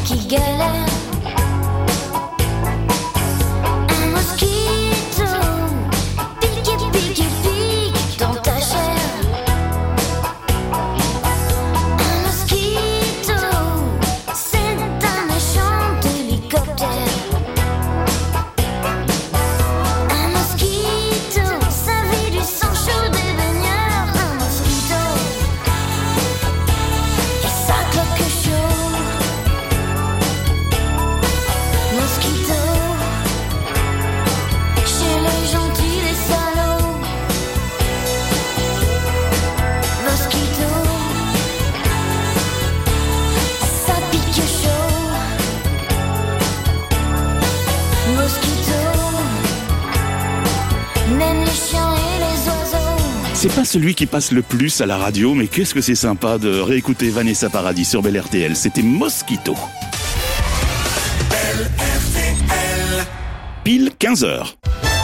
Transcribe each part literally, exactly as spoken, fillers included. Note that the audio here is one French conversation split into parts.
qui galère. Un mosquito pique, pique, pique dans ta chair. Un mosquito, c'est un méchant hélicoptère. Un mosquito, ça vit du sang chaud des baigneurs. Un mosquito, et ça cloque chaud. Mosquito, chez les gentils les salauds. Mosquito, ça pique chaud. Mosquito, même les chiens et les oiseaux. C'est pas celui qui passe le plus à la radio, mais qu'est-ce que c'est sympa de réécouter Vanessa Paradis sur Bel R T L. C'était Mosquito. Pile quinze heures.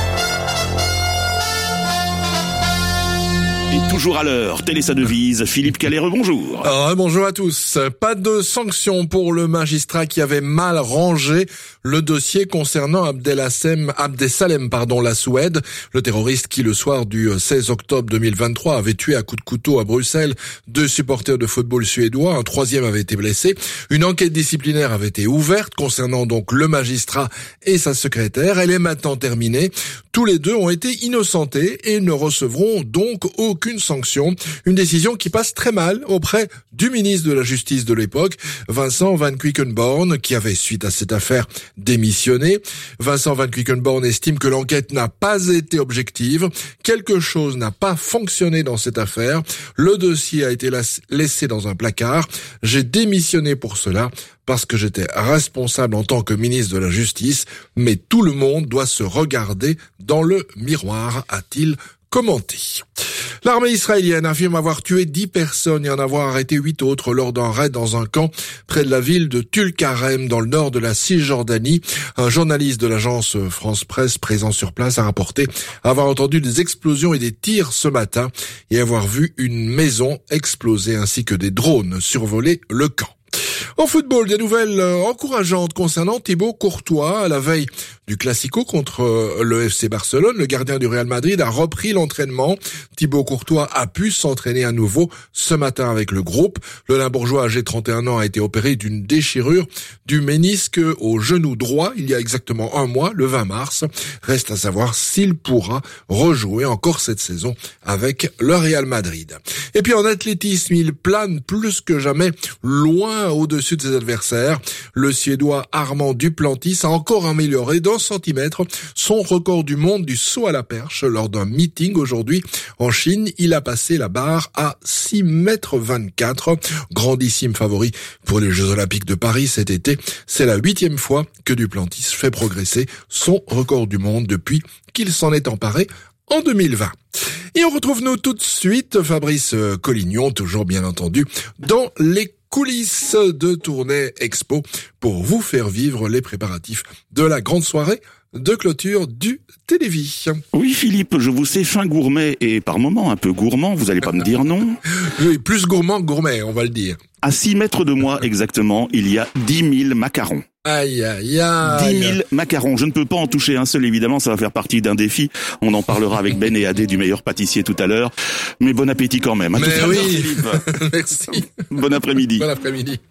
Et toujours à l'heure, telle est sa devise. Philippe Calais, bonjour. Alors, bonjour à tous. Pas de sanction pour le magistrat qui avait mal rangé le dossier concernant Abdelhasem, Abdesalem, pardon, Lasoued, le terroriste qui, le soir du seize octobre deux mille vingt-trois, avait tué à coups de couteau à Bruxelles deux supporters de football suédois. Un troisième avait été blessé. Une enquête disciplinaire avait été ouverte concernant donc le magistrat et sa secrétaire. Elle est maintenant terminée. Tous les deux ont été innocentés et ne recevront donc aucune sanction. Une décision qui passe très mal auprès du ministre de la Justice de l'époque, Vincent Van Quickenborne, qui avait, suite à cette affaire, démissionné. Vincent Van Quickenborne estime que l'enquête n'a pas été objective. Quelque chose n'a pas fonctionné dans cette affaire. Le dossier a été laissé dans un placard. J'ai démissionné pour cela, parce que j'étais responsable en tant que ministre de la Justice, mais tout le monde doit se regarder dans le miroir, a-t-il commenté. L'armée israélienne affirme avoir tué dix personnes et en avoir arrêté huit autres lors d'un raid dans un camp près de la ville de Tulkarem dans le nord de la Cisjordanie. Un journaliste de l'agence France Presse présent sur place a rapporté avoir entendu des explosions et des tirs ce matin et avoir vu une maison exploser ainsi que des drones survoler le camp. En football, des nouvelles encourageantes concernant Thibaut Courtois. À la veille du Classico contre le F C Barcelone, le gardien du Real Madrid a repris l'entraînement. Thibaut Courtois a pu s'entraîner à nouveau ce matin avec le groupe. Le Limbourgeois âgé de trente et un ans a été opéré d'une déchirure du ménisque au genou droit il y a exactement un mois, le vingt mars. Reste à savoir s'il pourra rejouer encore cette saison avec le Real Madrid. Et puis en athlétisme, il plane plus que jamais loin au-dessus de ses adversaires. Le Suédois Armand Duplantis a encore amélioré d'un centimètre son record du monde du saut à la perche lors d'un meeting aujourd'hui en Chine. Il a passé la barre à six mètres vingt-quatre. Grandissime favori pour les Jeux Olympiques de Paris cet été. C'est la huitième fois que Duplantis fait progresser son record du monde depuis qu'il s'en est emparé en deux mille vingt. Et on retrouve nous tout de suite Fabrice Collignon, toujours bien entendu, dans les coulisses de Tournai Expo pour vous faire vivre les préparatifs de la grande soirée de clôture du Télévis. Oui Philippe, je vous sais fin gourmet et par moments un peu gourmand, vous allez pas me dire non? Oui, plus gourmand que gourmet, on va le dire. À six mètres de moi exactement, il y a dix mille macarons. Aïe, aïe, aïe. dix mille macarons. Je ne peux pas en toucher un seul, évidemment. Ça va faire partie d'un défi. On en parlera avec Ben et Adé du meilleur pâtissier tout à l'heure. Mais bon appétit quand même. À Mais tout à oui. l'heure, Philippe. Merci. Bon après-midi. Bon après-midi.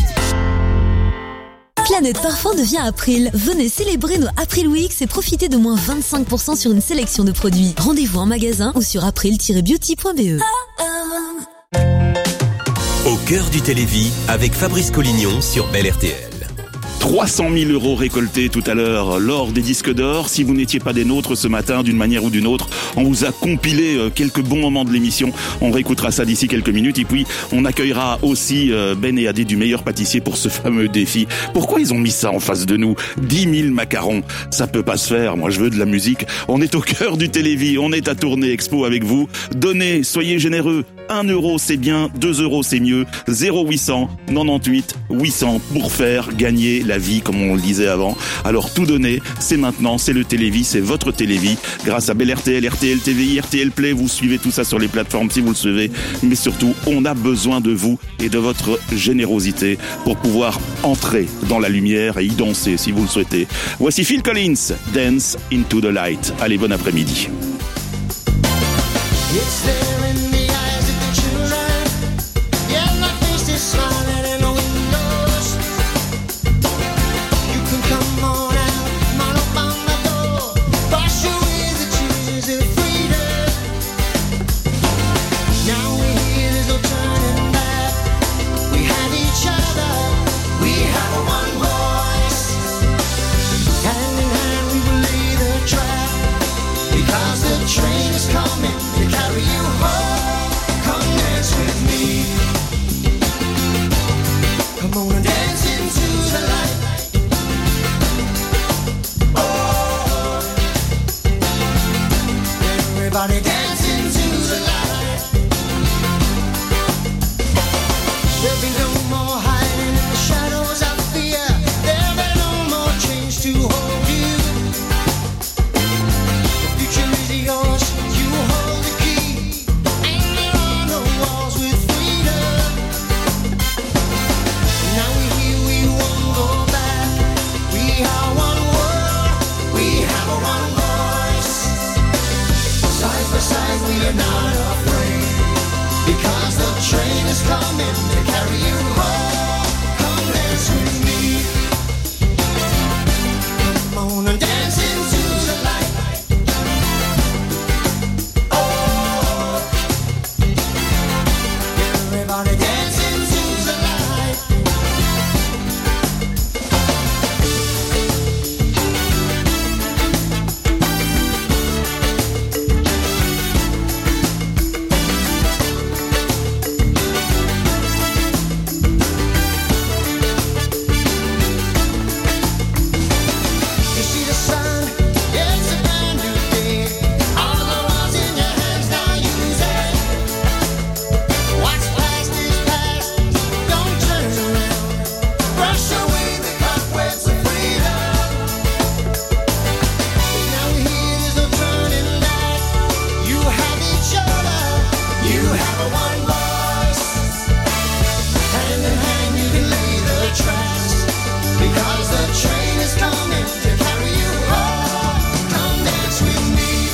Planète Parfum devient April. Venez célébrer nos April Weeks et profitez de moins vingt-cinq pour cent sur une sélection de produits. Rendez-vous en magasin ou sur april tiret beauty point b e. Au cœur du Télévis avec Fabrice Collignon sur Bel R T L. trois cent mille euros récoltés tout à l'heure lors des disques d'or. Si vous n'étiez pas des nôtres ce matin, d'une manière ou d'une autre, on vous a compilé quelques bons moments de l'émission. On réécoutera ça d'ici quelques minutes. Et puis, on accueillera aussi Ben et Adé du meilleur pâtissier pour ce fameux défi. Pourquoi ils ont mis ça en face de nous? dix mille macarons. Ça peut pas se faire. Moi, je veux de la musique. On est au cœur du Télévis. On est à Tournai Expo avec vous. Donnez, soyez généreux. un euro, c'est bien. deux euros, c'est mieux. zéro huit cent quatre-vingt-dix-huit huit cents pour faire gagner la la vie, comme on le disait avant. Alors tout donner, c'est maintenant, c'est le Télévis, c'est votre Télévis. Grâce à Bel R T L, R T L T V I, R T L Play, vous suivez tout ça sur les plateformes si vous le suivez. Mais surtout, on a besoin de vous et de votre générosité pour pouvoir entrer dans la lumière et y danser si vous le souhaitez. Voici Phil Collins, Dance into the Light. Allez, bon après-midi. It's there in the eyes of the children. Yeah, my face is smiling in the windows. You can come on out, knock up on my door. Wash away the tears of freedom. Now we're here, there's no turning back. We have each other, we have a one voice. Hand in hand we will lay the track. Because the train is coming to carry you home. Come dance with me. Come on and dance into the light. Oh, everybody dance into the light. There'll be no more hiding in the shadows of fear. There'll be no more chains to hold you. Yours, you hold the key, hanging on the walls with freedom. Now we're here, we won't go back. We are one world, we have a one voice. Side by side, we are not afraid. Because the train is coming to carry you home. Come dance with me. Come on and dance into the light. Everybody dance into the light. You see the sun, it's a brand new day. All the ones in your hands now use it. What's past is past, don't turn around. Brush away the cobwebs of freedom. Now we're here, there's no turning back. You have each other, you have a one voice. Hand in hand you can lay the tracks. Because the train is coming to carry you home. Come dance with me.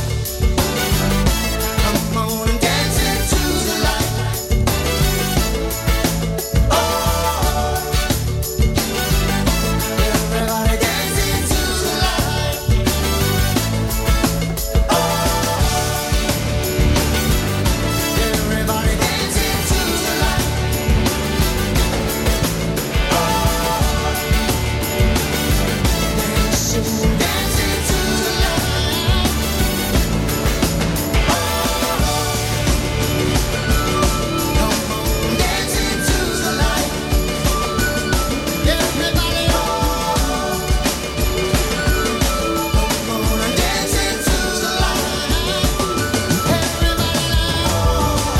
Come on and dance into the light. Oh, everybody dance into the light. Oh, everybody dance into the light. Dance, dance into the light. Come on, dance into the light. Everybody, oh, come on and dance into the light. Everybody, oh,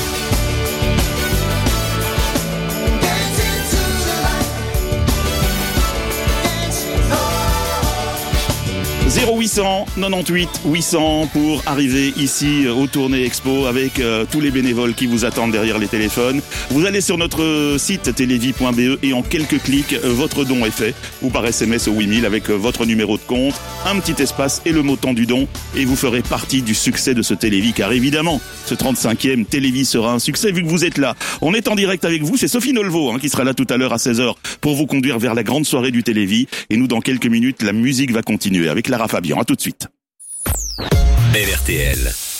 dance into the light. Dance, oh. zéro huit cent quatre-vingt-huit huit cents pour arriver ici euh, au Tournée Expo avec euh, tous les bénévoles qui vous attendent derrière les téléphones. Vous allez sur notre euh, site télévis point b e et en quelques clics, euh, votre don est fait. Ou par S M S au huit mille avec euh, votre numéro de compte, un petit espace et le montant du don. Et vous ferez partie du succès de ce Télévis. Car évidemment, ce trente-cinquième Télévis sera un succès vu que vous êtes là. On est en direct avec vous. C'est Sophie Nolvo hein, qui sera là tout à l'heure à seize heures pour vous conduire vers la grande soirée du Télévis. Et nous, dans quelques minutes, la musique va continuer avec Lara Fabian. À tout de suite. Bel R T L.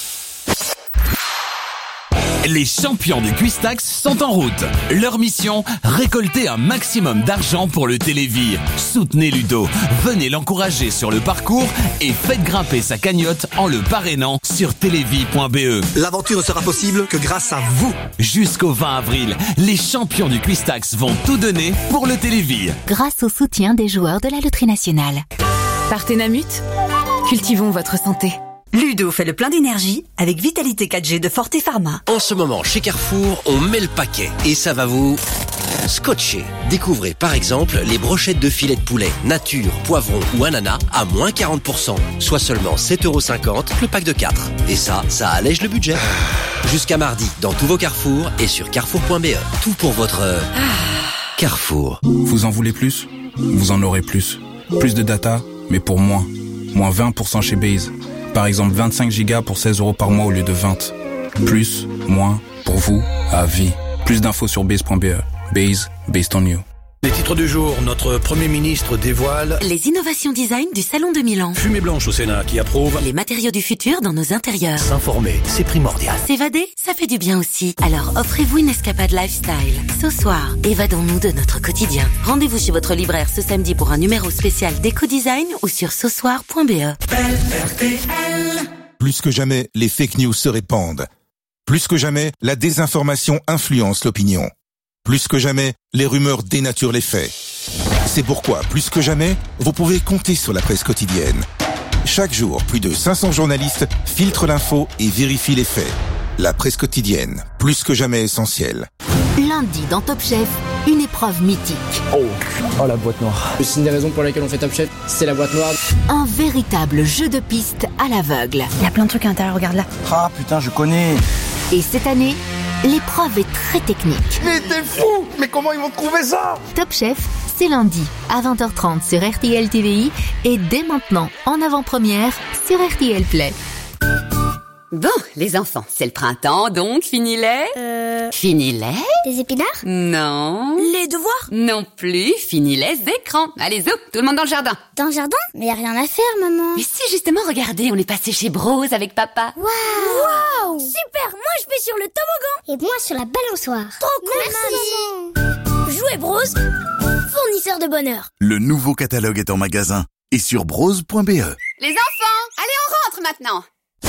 Les champions du Cuistax sont en route. Leur mission, récolter un maximum d'argent pour le Télévis. Soutenez Ludo, venez l'encourager sur le parcours et faites grimper sa cagnotte en le parrainant sur télévis point b e. L'aventure ne sera possible que grâce à vous. Jusqu'au vingt avril, les champions du Cuistax vont tout donner pour le Télévis. Grâce au soutien des joueurs de la Loterie Nationale. Partenamut, cultivons votre santé. Ludo fait le plein d'énergie avec Vitalité quatre G de Forte Pharma. En ce moment, chez Carrefour, on met le paquet et ça va vous scotché. Découvrez par exemple les brochettes de filet de poulet nature, poivron ou ananas à moins quarante pour cent, soit seulement sept euros cinquante le pack de quatre. Et ça, ça allège le budget. Jusqu'à mardi, dans tous vos Carrefour et sur carrefour point b e. Tout pour votre euh, Carrefour. Vous en voulez plus ? Vous en aurez plus. Plus de data, mais pour moins. Moins vingt pour cent chez Base. Par exemple, vingt-cinq gigas pour seize euros par mois au lieu de vingt. Plus, moins, pour vous, à vie. Plus d'infos sur base point b e. Base, based on you. Les titres du jour, notre Premier ministre dévoile Les innovations design du Salon de Milan. Fumée blanche au Sénat qui approuve Les matériaux du futur dans nos intérieurs. S'informer, c'est primordial. S'évader, ça fait du bien aussi. Alors offrez-vous une escapade lifestyle. Ce soir, évadons-nous de notre quotidien. Rendez-vous chez votre libraire ce samedi pour un numéro spécial d'éco-design ou sur ce soir point b e. Plus que jamais, les fake news se répandent. Plus que jamais, la désinformation influence l'opinion. Plus que jamais, les rumeurs dénaturent les faits. C'est pourquoi, plus que jamais, vous pouvez compter sur la presse quotidienne. Chaque jour, plus de cinq cents journalistes filtrent l'info et vérifient les faits. La presse quotidienne, plus que jamais essentielle. Lundi dans Top Chef, une épreuve mythique. Oh, oh la boîte noire. C'est une des raisons pour lesquelles on fait Top Chef, c'est la boîte noire. Un véritable jeu de piste à l'aveugle. Il y a plein de trucs à l'intérieur, regarde là. Ah putain, je connais. Et cette année, l'épreuve est très technique. Mais t'es fou! Mais comment ils vont trouver ça? Top Chef, c'est lundi à vingt heures trente sur R T L T V I et dès maintenant en avant-première sur R T L Play. Bon, les enfants, c'est le printemps, donc fini les... Euh... Fini les... Des épinards? Non. Les devoirs? Non plus, fini les écrans. Allez, zo, tout le monde dans le jardin. Dans le jardin? Mais y a rien à faire, maman. Mais si, justement, regardez, on est passé chez Brose avec papa. Waouh! Wow. Super! Moi, je vais sur le toboggan. Et moi, sur la balançoire. Trop cool, Merci, maman. Jouer Brose, fournisseur de bonheur. Le nouveau catalogue est en magasin et sur brose point b e. Les enfants, allez, on rentre maintenant.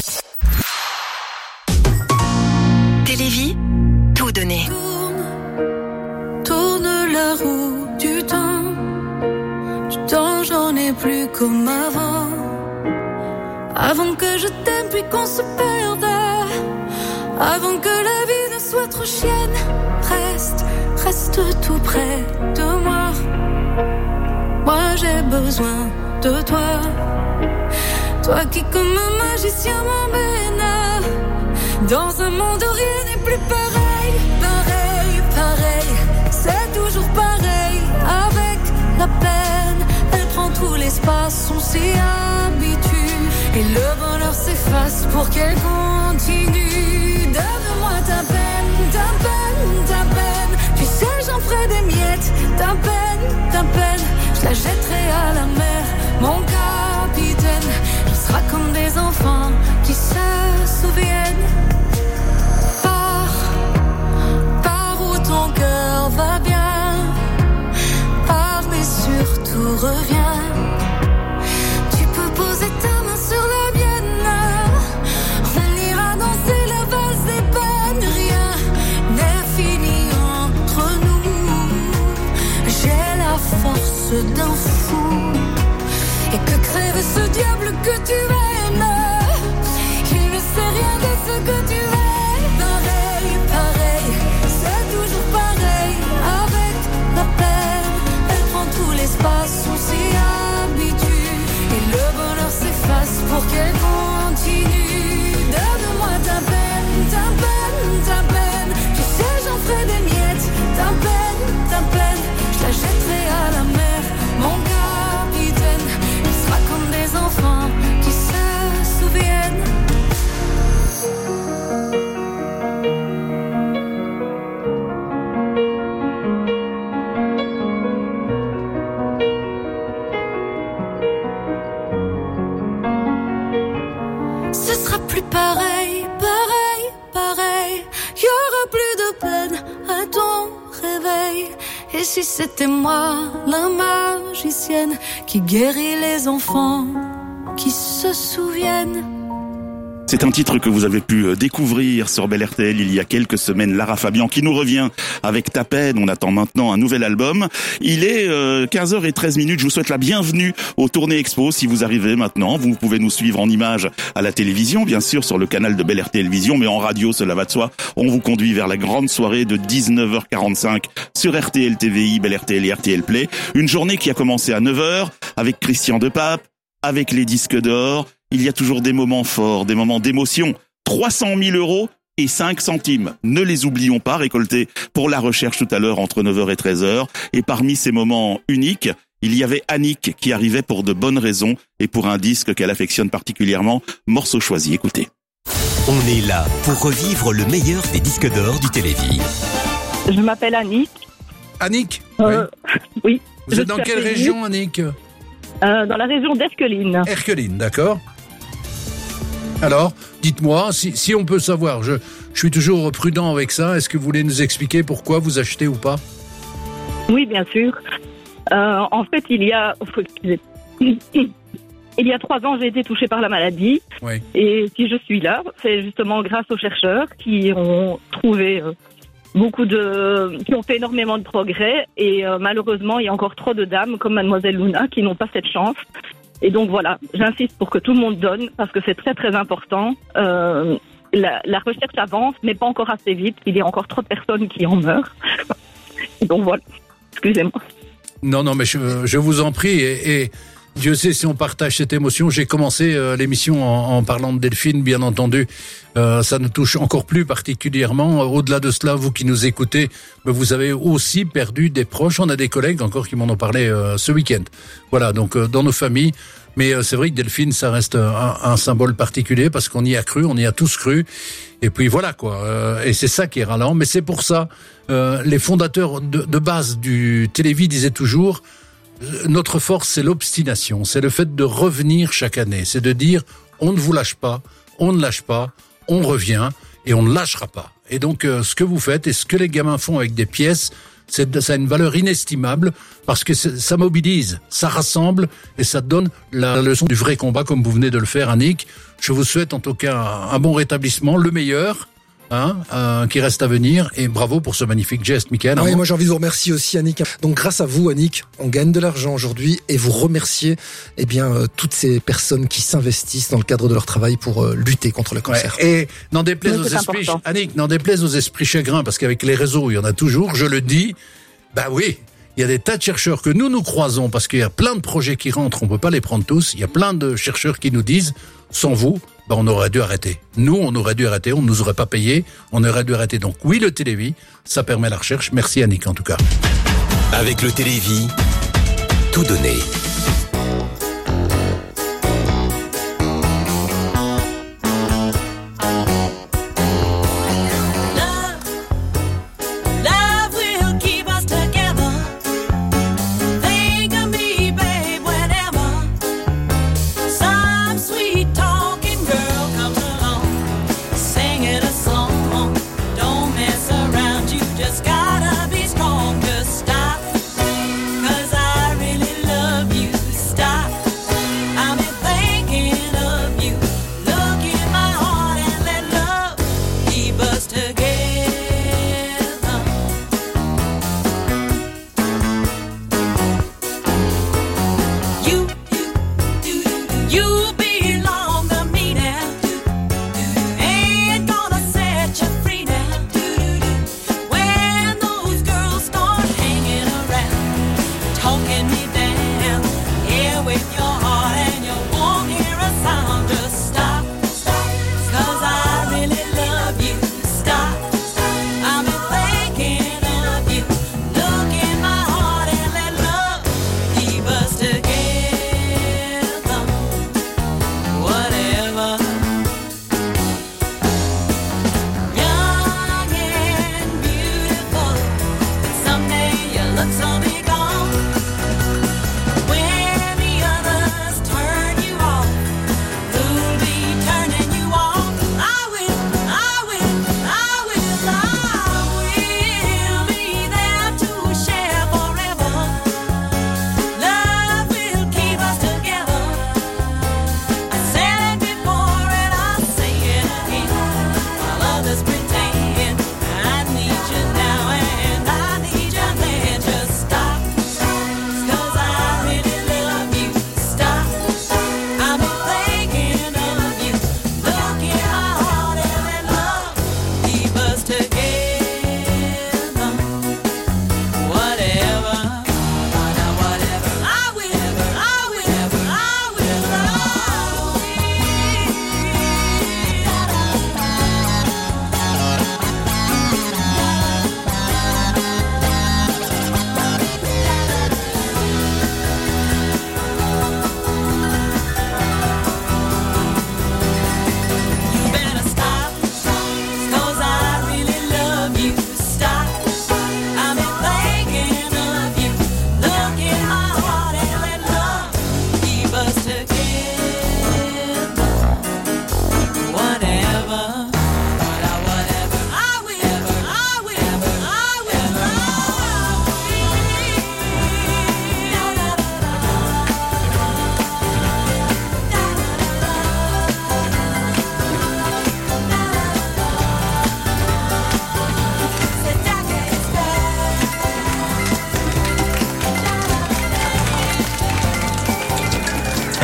Télévie, tout donner. Tourne, tourne la roue du temps. Du temps, j'en ai plus comme avant. Avant que je t'aime puis qu'on se perde. Avant que la vie ne soit trop chienne. Reste, reste tout près de moi. Moi j'ai besoin de toi. Toi qui comme un magicien m'emmène dans un monde où rien n'est plus pareil. Pareil, pareil, c'est toujours pareil. Avec la peine, elle prend tout l'espace, on s'y habitue. Et le bonheur s'efface pour qu'elle continue. Donne-moi ta peine, ta peine, ta peine. Tu sais j'en ferai des miettes. Ta peine, ta peine, je la jetterai à la mer. Mon capitaine, il sera comme des enfants qui se souviennent. Ton cœur va bien, pars mais surtout reviens. Tu peux poser ta main sur la mienne. On ira danser la valse des peines. Rien n'est fini entre nous. J'ai la force d'un fou. Et que crève ce diable que tu aimes. Il ne sait rien de ce que tu aimes. Pareil, pareil, toujours pareil, avec la peine, elle prend tout l'espace, on s'y habitue, et le bonheur s'efface pour qu'elle continue. Donne-moi ta peine, ta peine, ta peine, tu sais j'en ferai des miettes. Ta peine, ta peine, je la jetterai à la mer. Mon capitaine, il sera comme des enfants qui se souviennent. Pareil, pareil, pareil, y aura plus de peine à ton réveil. Et si c'était moi, la magicienne, qui guérit les enfants, qui se souviennent. C'est un titre que vous avez pu découvrir sur Bel R T L il y a quelques semaines. Lara Fabian qui nous revient avec Ta peine. On attend maintenant un nouvel album. Il est euh, quinze heures treize minutes. Je vous souhaite la bienvenue au Tournée Expo. Si vous arrivez maintenant, vous pouvez nous suivre en images à la télévision, bien sûr, sur le canal de Bel R T L Vision, mais en radio, cela va de soi. On vous conduit vers la grande soirée de dix-neuf heures quarante-cinq sur R T L T V I, Bel R T L et R T L Play. Une journée qui a commencé à neuf heures avec Christian Depape, avec les disques d'or. Il y a toujours des moments forts, des moments d'émotion. trois cent mille euros et cinq centimes. Ne les oublions pas, récoltés pour la recherche tout à l'heure entre neuf heures et treize heures. Et parmi ces moments uniques, il y avait Annick qui arrivait pour de bonnes raisons et pour un disque qu'elle affectionne particulièrement. Morceau choisi, écoutez. On est là pour revivre le meilleur des disques d'or du Télévis. Je m'appelle Annick. Annick euh, Oui. oui. Vous Je êtes dans suis quelle appelée région, Annick? euh, Dans la région d'Erqueline. Erqueline, d'accord. Alors, dites-moi, si, si on peut savoir, je, je suis toujours prudent avec ça, est-ce que vous voulez nous expliquer pourquoi vous achetez ou pas? Oui, bien sûr. Euh, en fait, il y a... Il y a trois ans, j'ai été touchée par la maladie. Oui. Et si je suis là, c'est justement grâce aux chercheurs qui ont trouvé euh, beaucoup de... qui ont fait énormément de progrès. Et euh, malheureusement, il y a encore trop de dames comme Mademoiselle Luna qui n'ont pas cette chance. Et donc voilà, j'insiste pour que tout le monde donne parce que c'est très très important. Euh, la, la recherche avance, mais pas encore assez vite. Il y a encore trop de personnes qui en meurent. Et donc voilà, excusez-moi. Non, non, mais je, je vous en prie. Et, et Dieu sait si on partage cette émotion. J'ai commencé euh, l'émission en, en parlant de Delphine, bien entendu. Euh, ça nous touche encore plus particulièrement. Au-delà de cela, vous qui nous écoutez, vous avez aussi perdu des proches. On a des collègues encore qui m'en ont parlé euh, ce week-end. Voilà, donc euh, dans nos familles. Mais euh, c'est vrai que Delphine, ça reste un, un symbole particulier parce qu'on y a cru, on y a tous cru. Et puis voilà quoi. Euh, et c'est ça qui est ralent. Mais c'est pour ça, euh, les fondateurs de, de base du Télévis disaient toujours, notre force, c'est l'obstination. C'est le fait de revenir chaque année. C'est de dire, on ne vous lâche pas, on ne lâche pas, on revient et on ne lâchera pas. Et donc, euh, ce que vous faites et ce que les gamins font avec des pièces, c'est, ça a une valeur inestimable parce que ça mobilise, ça rassemble et ça donne la leçon du vrai combat comme vous venez de le faire, Annick. Je vous souhaite en tout cas un bon rétablissement, le meilleur, hein, euh, qui reste à venir et bravo pour ce magnifique geste, Mickaël. Oui, moi j'ai envie de vous remercier aussi, Annick. Donc grâce à vous, Annick, on gagne de l'argent aujourd'hui et vous remercier eh bien euh, toutes ces personnes qui s'investissent dans le cadre de leur travail pour euh, lutter contre le cancer. Ouais, et n'en déplaise Oui, aux c'est esprits, important. Annick, n'en déplaise aux esprits chagrins parce qu'avec les réseaux, il y en a toujours. Je le dis, bah oui. Il y a des tas de chercheurs que nous nous croisons parce qu'il y a plein de projets qui rentrent, on peut pas les prendre tous. Il y a plein de chercheurs qui nous disent, sans vous, ben on aurait dû arrêter. Nous, on aurait dû arrêter, on ne nous aurait pas payé, on aurait dû arrêter. Donc oui, le Télévis, ça permet la recherche. Merci Annick en tout cas. Avec le Télévis, tout donner. Love will keep us together. Think of me, babe, whenever some sweet talking girl comes along, singing a song. Don't mess around, you just gotta be strong. Just stop, 'cause I really love you. Stop, I've been thinking of you. Look in my heart and let love keep us together. You, you belong to me now. Ain't gonna set you free now. When those girls start hanging around, talking me down, yeah, with your heart and you won't hear a sound. Just stop, 'cause I really love you. Stop, I've been thinking of you. Look in my heart and let love keep us together. Whatever. Young and beautiful, someday your looks will be gone. When the others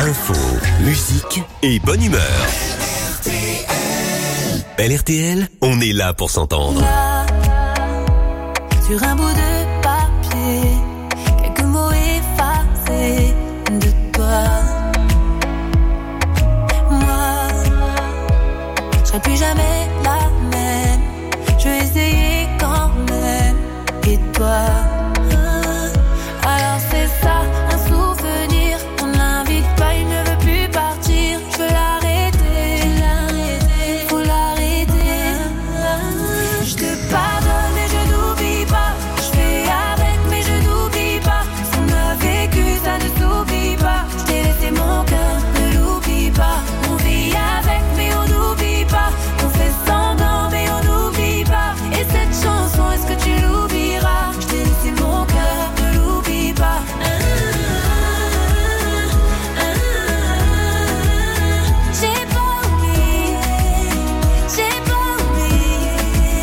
Info, musique et bonne humeur. Belle R T L, on est là pour s'entendre. Là, sur un bout de papier, quelques mots effacés de toi. Moi, je serai plus jamais la même. Je vais essayer quand même. Et toi, alors c'est ça, un souvenir. On l'invite pas, il ne veut plus partir. Je veux l'arrêter, l'arrêter, faut l'arrêter. Je te pardonne et je n'oublie pas. Je fais avec mais je n'oublie pas. Ce qu'on a vécu, ça ne s'oublie pas. Je t'ai laissé mon cœur, ne l'oublie pas. On vit avec mais on n'oublie pas. On fait semblant mais on n'oublie pas. Et cette chanson, est-ce que tu l'oublieras? Je t'ai laissé mon cœur, ne l'oublie pas. J'ai pas oublié, j'ai pas oublié.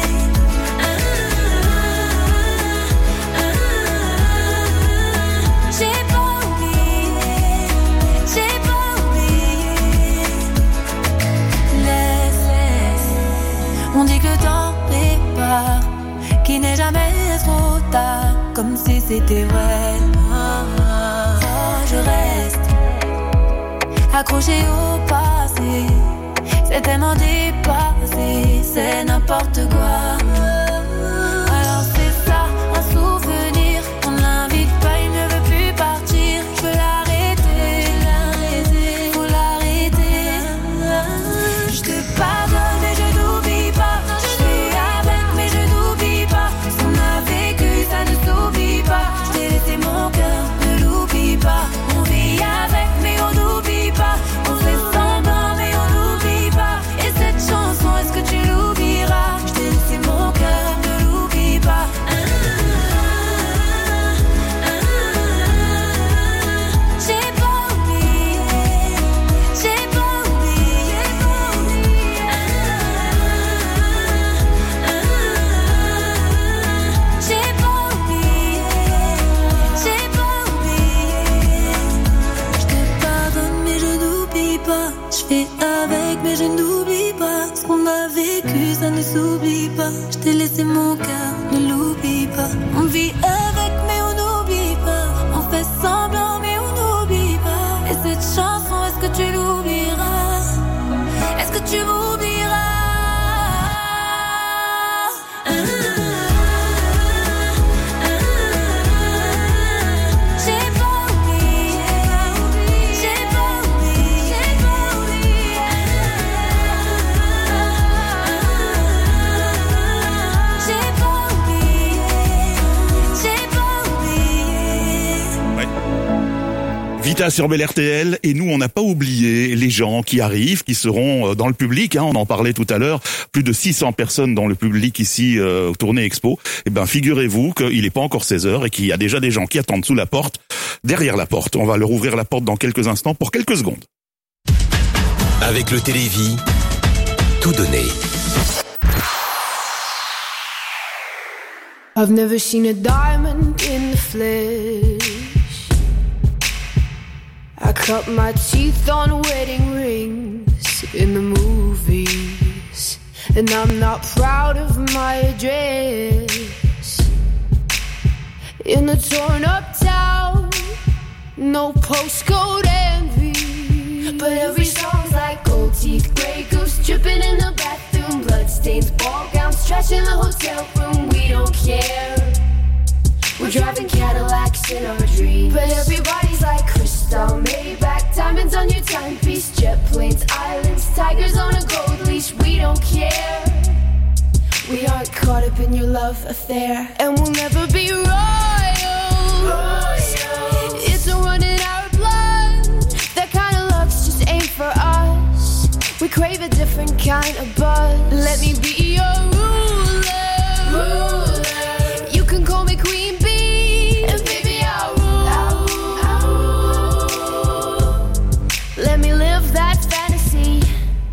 J'ai pas oublié, j'ai pas oublié. Laisse, laisse. On dit que le temps répare, qu'il n'est jamais trop tard, comme si c'était vrai. Oh, je reste accroché au passé, c'est tellement dépassé, c'est n'importe quoi. Alors c'est ça, un souvenir, on l'invite pas, il ne veut plus partir. Je veux l'arrêter, l'arrêter, faut l'arrêter. Je te pardonne et je n'oublie pas. Je fais avec mais je n'oublie pas. Ce qu'on a vécu, ça ne s'oublie pas. Je t'ai laissé mon cœur, ne l'oublie pas. On vit avec mais on n'oublie pas. On fait semblant mais on n'oublie pas. Et cette chanson, est-ce que tu l'oublieras? Je t'ai laissé mon cœur, ne l'oublie pas. J'ai pas oublié, j'ai pas oublié. J'ai pas oublié, j'ai pas oublié. Je te pardonne mais je n'oublie pas. Je fais avec mais je n'oublie pas. Ce qu'on a vécu ça ne s'oublie pas. Je t'ai laissé mon cœur, ne l'oublie pas. On vit avec mais on n'oublie pas. On fait semblant mais on n'oublie pas. Et cette chanson, est-ce que tu l'oublieras? Est-ce que tu m'oublieras? J'ai pas oublié, j'ai pas oublié, j'ai pas oublié. J'ai pas oublié, j'ai pas oublié. Ouais. Vita sur Belle R T L, et nous on n'a pas oublié les gens qui arrivent, qui seront dans le public, hein, on en parlait tout à l'heure, plus de six cents personnes dans le public ici euh, au Tournée Expo. Et ben figurez-vous qu'il n'est pas encore seize heures et qu'il y a déjà des gens qui attendent sous la porte, derrière la porte. On va leur ouvrir la porte dans quelques instants pour quelques secondes. Avec le Télévis, tout donné. I've never seen a diamond in the flesh. I cut my teeth on wedding rings in the movies, and I'm not proud of my address. In a torn up town, no postcode envy, but every song's like gold teeth, grey goose dripping in the bathroom, bloodstains, ball gowns, trash in the hotel room. We don't care. We're driving Cadillacs in our dreams, but everybody's like crystal, Maybach, diamonds on your timepiece, jet planes, islands, tigers on a gold leash. We don't care. We aren't caught up in your love affair, and we'll never be royals. Royals. It's a run in our blood. That kind of luck's just ain't for us. We crave a different kind of buzz. Let me be your ruler. Ruler. You can call me Queen Bee, and baby I'll rule. I'll rule. Let me live that fantasy.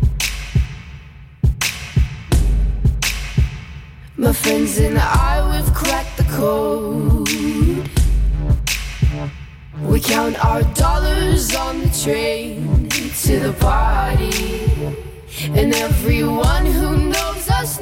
My friends and I, we've cracked the code. We count our dollars on the train to the party. And everyone who knows us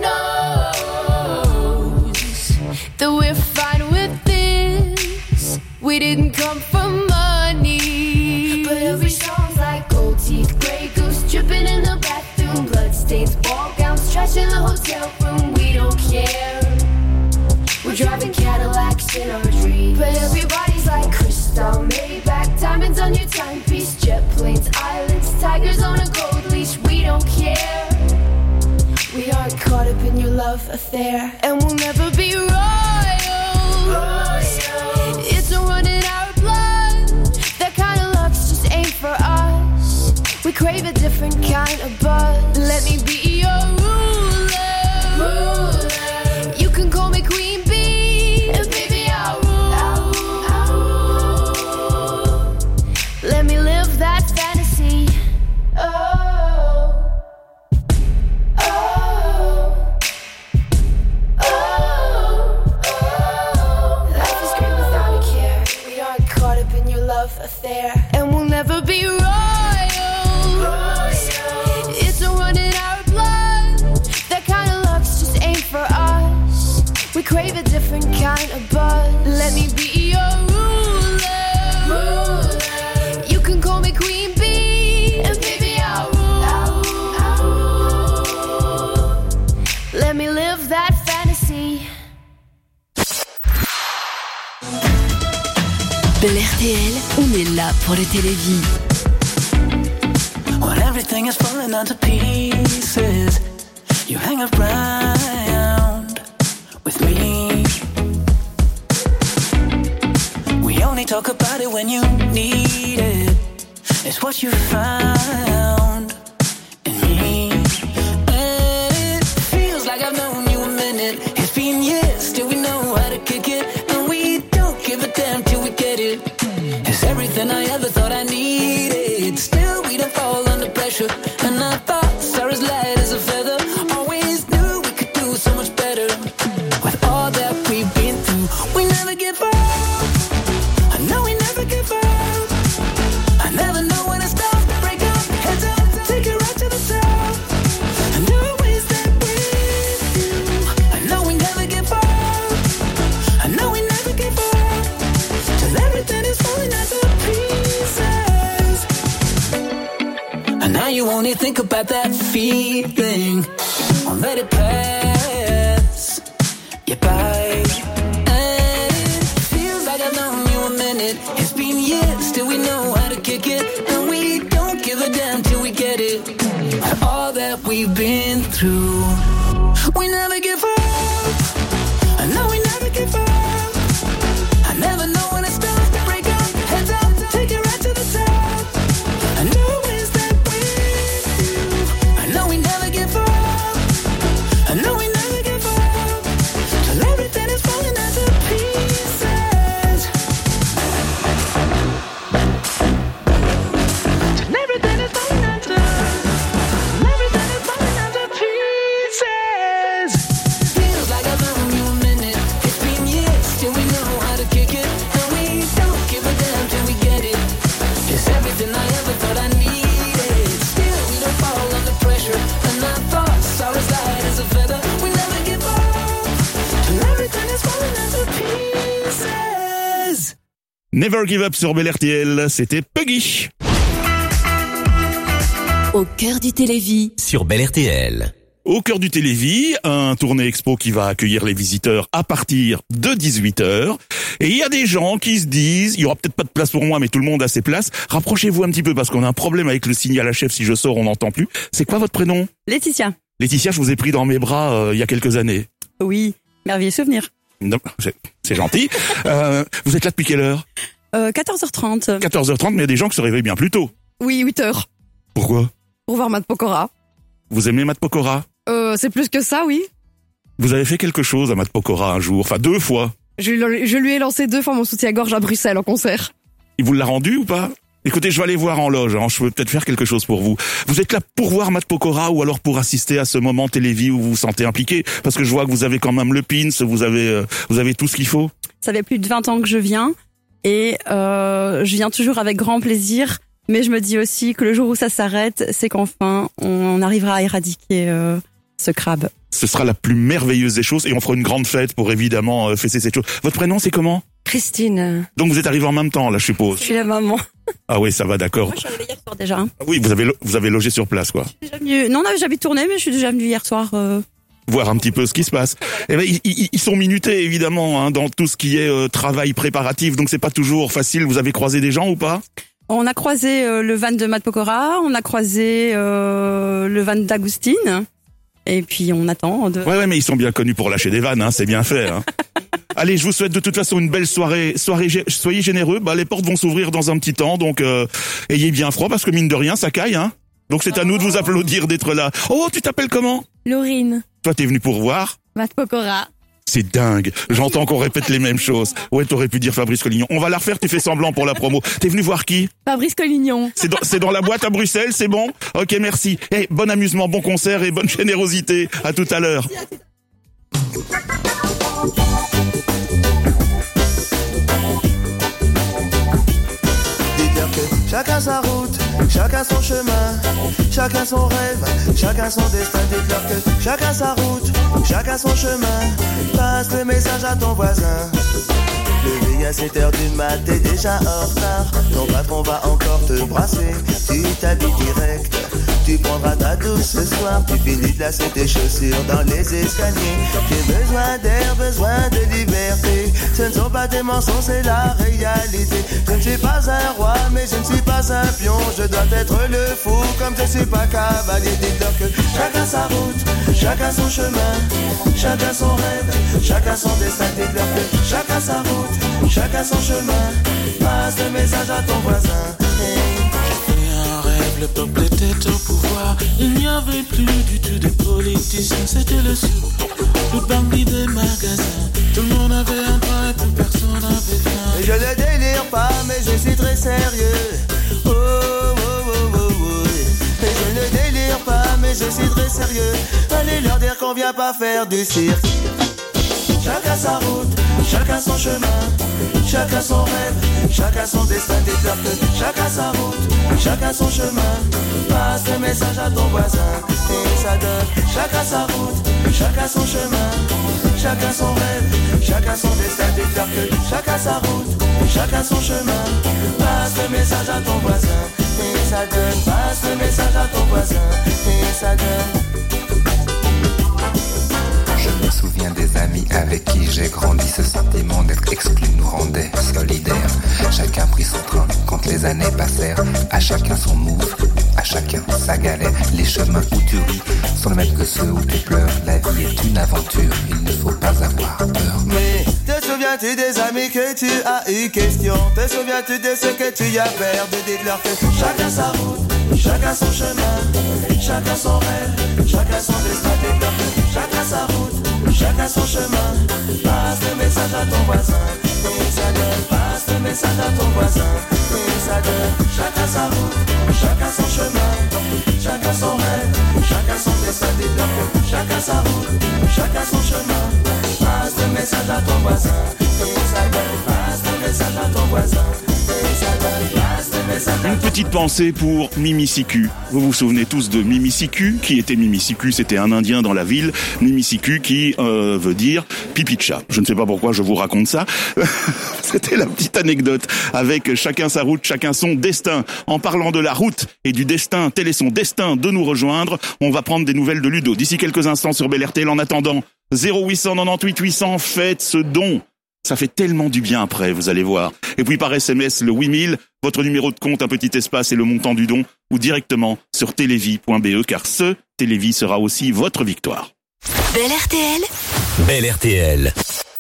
knows that we're fine with this. We didn't come for money. But every song's like gold teeth, grey goose dripping in the bathroom, bloodstains, ball gowns, trash in the hotel room. We don't care. We're driving Cadillacs in our dreams. But everybody's like crystal, Maybach, diamonds on your timepiece, jet planes, islands, tigers on a gold leash. We don't care. We aren't caught up in your love affair, and we'll never be royal. royal. It's a run in our blood. That kind of luck's just ain't for us. We crave a different kind of buzz. Let me be your ruler. ruler. You can call me Queen Bee, and baby I'll rule. I'll rule. Let me live that fantasy. Oh. Affair, and we'll never be royal. royal. It's a run in our blood. That kind of luck's just ain't for us. We crave a different kind of buzz. Let me be your ruler. ruler. You can call me Queen Bee, and baby I'll rule. I'll rule. Let me live that fantasy. Bel R T L, on est là pour le Télévis. When everything is falling into pieces, you hang around with me. We only talk about it when you need it. It's what you found in me. And it feels like I've known you a minute. It's been years, still we know how to kick it. And we don't give a damn till we get it. It's everything I ever thought I needed. Still we don't fall under pressure. And I thought Sarah's light as a feather. Always knew we could do so much better. With all that we've been through, we never give up. I know we never give up. I never know when it's time to break up. Heads up, take it right to the top. And always that with you. I know we never give up. I know we never give up. Till everything is falling as a pieces. And now you only think about that feeling. Won't let it pass you by. And it feels like I've known you a minute. It's been years, still we know how to kick it. And we don't give a damn till we get it. And all that we've been through, we never give up. I know we never give up. I never know when it's time to break up. Heads up, take it right to the top. I know it's that with you. I know we never give up. I know we never give up. Till everything is falling as a pieces. Till everything is falling as a. Till everything is falling as a pieces. Feels like I've known you a minute. It's been years, still we know how to kick it. And we don't give a damn till we get it. It's everything I ever thought I needed. Still we don't fall under pressure. And I thought Sarah's light as a feather. We never give up. Till everything is falling as a pieces. Never Give Up sur Bel R T L, c'était Puggy. Au cœur du Télévis. Sur Bel R T L. Au cœur du Télévis, un tournée expo qui va accueillir les visiteurs à partir de dix-huit heures. Et il y a des gens qui se disent, il y aura peut-être pas de place pour moi, mais tout le monde a ses places. Rapprochez-vous un petit peu parce qu'on a un problème avec le signal H F. Si je sors, on n'entend plus. C'est quoi votre prénom? Laetitia. Laetitia, je vous ai pris dans mes bras euh, il y a quelques années. Oui, merveilleux souvenir. Non, c'est, c'est gentil. euh, vous êtes là depuis quelle heure? Euh, quatorze heures trente. quatorze heures trente, mais il y a des gens qui se réveillent bien plus tôt. Oui, huit heures. Pourquoi? Pour voir Matt Pokora. Vous aimez Matt Pokora? Euh, c'est plus que ça, oui. Vous avez fait quelque chose à Matt Pokora un jour, enfin deux fois. Je, je lui ai lancé deux fois mon soutien-gorge à Bruxelles en concert. Il vous l'a rendu ou pas? Écoutez, je vais aller voir en loge, hein, je peux peut-être faire quelque chose pour vous. Vous êtes là pour voir Matt Pokora ou alors pour assister à ce moment Télévis où vous vous sentez impliqué? Parce que je vois que vous avez quand même le pins, vous avez, euh, vous avez tout ce qu'il faut. Ça fait plus de vingt ans que je viens. Et euh, je viens toujours avec grand plaisir, mais je me dis aussi que le jour où ça s'arrête, c'est qu'enfin, on arrivera à éradiquer euh, ce crabe. Ce sera la plus merveilleuse des choses et on fera une grande fête pour évidemment euh, fêter cette chose. Votre prénom, c'est comment ? Christine. Donc vous êtes arrivés en même temps, là, je suppose. Je suis la maman. Ah oui, ça va, d'accord. Moi, je suis arrivée hier soir déjà. Hein. Ah oui, vous avez lo- vous avez logé sur place, quoi. Je suis déjà venue... Non, non, j'habite Tournai, mais je suis déjà venue hier soir. Euh... Voir un petit peu ce qui se passe. Eh ben, ils, ils, ils sont minutés évidemment hein, dans tout ce qui est euh, travail préparatif, donc c'est pas toujours facile. Vous avez croisé des gens ou pas ? On a croisé euh, le van de Matt Pokora, on a croisé euh, le van d'Agustine, et puis on attend. De... Ouais, ouais, mais ils sont bien connus pour lâcher des vannes, hein, c'est bien fait. Hein. Allez, je vous souhaite de toute façon une belle soirée. Soirée, soyez généreux. Bah, les portes vont s'ouvrir dans un petit temps, donc euh, ayez bien froid parce que mine de rien, ça caille. Hein. Donc c'est à nous de vous applaudir d'être là. Oh, tu t'appelles comment ? Laurine. Toi, t'es venu pour voir ? Matt Pokora. C'est dingue. J'entends qu'on répète les mêmes choses. Ouais, t'aurais pu dire Fabrice Collignon. On va la refaire, tu fais semblant pour la promo. T'es venu voir qui ? Fabrice Collignon. C'est dans, c'est dans la boîte à Bruxelles, c'est bon ? Ok, merci. Et bon amusement, bon concert et bonne générosité. À tout à l'heure. Chacun sa route, chacun son chemin, chacun son rêve, chacun son destin. Dites-leur que chacun sa route, chacun son chemin. Passe le message à ton voisin. Levé à sept heures du mat, t'es déjà en retard. Ton patron va encore te brasser. Tu t'habilles direct, tu prendras ta douche ce soir. Tu finis de lasser tes chaussures dans les escaliers. J'ai besoin d'air, besoin de liberté. Ce ne sont pas des mensonges, c'est la réalité. Je ne suis pas un roi, mais je ne suis pas un pion. Je dois être le fou, comme je suis pas cavalier. Dites-leur que chacun sa route, chacun son chemin, chacun son rêve, chacun son destin. Dites-leur que chacun sa route, chacun son chemin. Passe le message à ton voisin. Hey. Un rêve, le peuple était au pouvoir. Il n'y avait plus du tout de politiciens, c'était le sou. Tout bandit des magasins. Tout le monde avait un train et plus personne avait faim. Je ne délire pas, mais je suis très sérieux. Oh, oh, oh, oh, oh. Et je ne délire pas, mais je suis très sérieux. Allez leur dire qu'on vient pas faire du cirque. Chacun sa route, chacun son chemin, chacun son rêve, chacun son destin. Dites-leur que chacun sa route, chacun son chemin. Passe le message à ton voisin et ça donne. Chacun sa route, chacun son chemin, chacun son rêve, chacun son destin. Dites-leur que chacun sa route, chacun son chemin. Passe le message à ton voisin et ça donne. Passe le message à ton voisin et ça donne. Je me souviens des amis avec qui j'ai grandi. Ce sentiment d'être exclu nous rendait solidaires. Chacun prit son train quand les années passèrent. À chacun son move, à chacun sa galère. Les chemins où tu ris sont les mêmes que ceux où tu pleures. La vie est une aventure, il ne faut pas avoir peur. Mais te souviens-tu des amis que tu as eu question? Te souviens-tu de ce que tu y as perdu? Dites-leur que chacun sa route, chacun son chemin, chacun son rêve, chacun son destin. Dites-leur que chacun sa route, chacun son chemin. Passe le message à ton voisin et ça donne. Passe le message à ton voisin et ça donne. Chacun sa route, chacun son chemin, chacun son rêve, chacun son destin. Dites-leur que chacun sa route, chacun son chemin. Passe le message à ton voisin et ça donne. Passe le message à ton voisin et ça donne. Passe le message à ton voisin. Une petite pensée pour Mimicicu. Vous vous souvenez tous de Mimicicu? Qui était Mimicicu? C'était un Indien dans la ville. Mimicicu qui euh, veut dire pipi de chat. Je ne sais pas pourquoi je vous raconte ça. C'était la petite anecdote avec chacun sa route, chacun son destin. En parlant de la route et du destin, tel est son destin de nous rejoindre. On va prendre des nouvelles de Ludo d'ici quelques instants sur Bel R T L. En attendant, zéro huit cent quatre-vingt-huit huit cents, faites ce don. Ça fait tellement du bien après, vous allez voir. Et puis par S M S, le huit mille, votre numéro de compte, un petit espace et le montant du don, ou directement sur télévie point b e, car ce Télévis sera aussi votre victoire. Bel R T L. Bel R T L.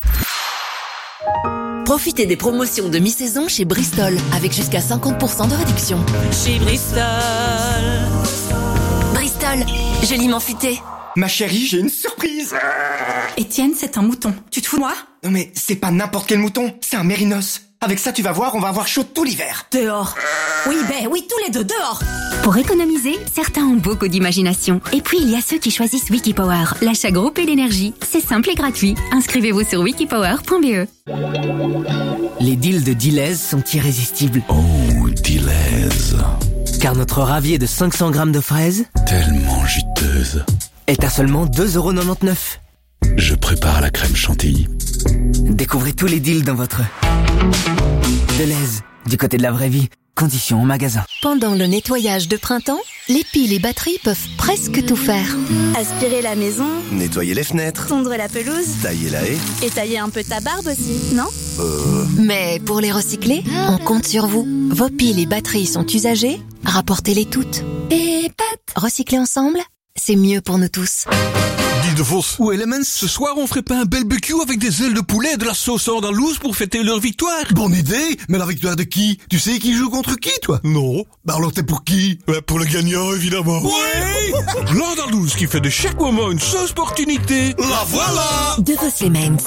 Profitez des promotions de mi-saison chez Bristol, avec jusqu'à cinquante pour cent de réduction. Chez Bristol. Bristol, joliment futé. Ma chérie, j'ai une surprise. Étienne, c'est un mouton. Tu te fous de moi? Non mais c'est pas n'importe quel mouton, c'est un mérinos. Avec ça, tu vas voir, on va avoir chaud tout l'hiver. Dehors. Oui, ben oui, tous les deux, dehors. Pour économiser, certains ont beaucoup d'imagination. Et puis, il y a ceux qui choisissent Wikipower, l'achat groupé d'énergie. C'est simple et gratuit. Inscrivez-vous sur wikipower point b e. Les deals de Deleuze sont irrésistibles. Oh, Deleuze. Car notre ravier de cinq cents grammes de fraises, Tellement juteuse. est à seulement deux euros quatre-vingt-dix-neuf. Je prépare la crème chantilly. Découvrez tous les deals dans votre Deleuze, du côté de la vraie vie. Conditions en magasin. Pendant le nettoyage de printemps, les piles et batteries peuvent presque tout faire. Aspirer la maison, Nettoyer les fenêtres, tondre la pelouse, tailler la haie. et tailler un peu ta barbe aussi, non? Euh... Mais pour les recycler, on compte sur vous. Vos piles et batteries sont usagées, rapportez-les toutes. Et pat, recycler ensemble, c'est mieux pour nous tous. d'Île-de-France ou Elements, ce soir on ferait pas un bel B Q avec des ailes de poulet et de la sauce andalouse pour fêter leur victoire? Bonne idée, mais la victoire de qui? Tu sais qui joue contre qui, toi? Non. Bah alors t'es pour qui? Bah pour le gagnant, évidemment. Ouais. L'andalouse qui fait de chaque moment une sauce opportunité. La voilà. De vos Elements.